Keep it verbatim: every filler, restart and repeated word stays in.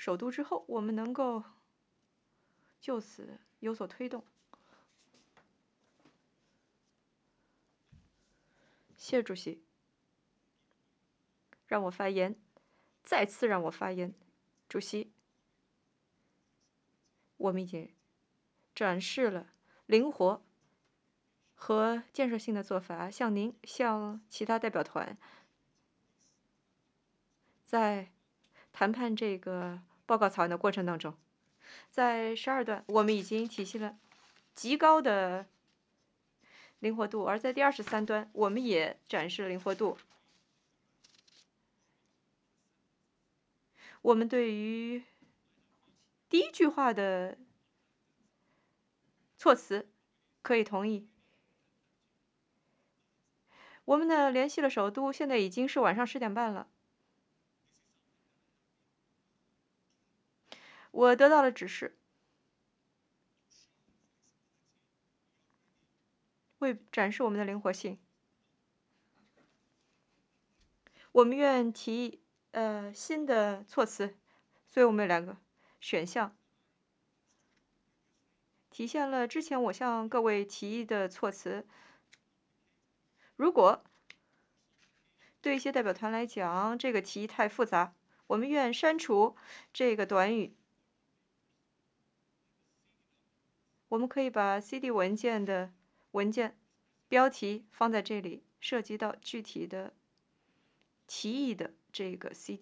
首都之后，我们能够就此有所推动。谢主席，让我发言，再次让我发言。主席，我们已经展示了灵活和建设性的做法，向您、向其他代表团，在谈判这个报告草案的过程当中，在十二段我们已经体现了极高的灵活度，而在第二十三段我们也展示了灵活度。我们对于第一句话的措辞可以同意。我们呢联系了首都，现在已经是晚上十点半了。我得到了指示，为展示我们的灵活性，我们愿提呃新的措辞，所以我们有两个选项，体现了之前我向各位提议的措辞。如果对一些代表团来讲，这个提议太复杂，我们愿删除这个短语。我们可以把 C D 文件的文件标题放在这里，涉及到具体的提议的这个 C D。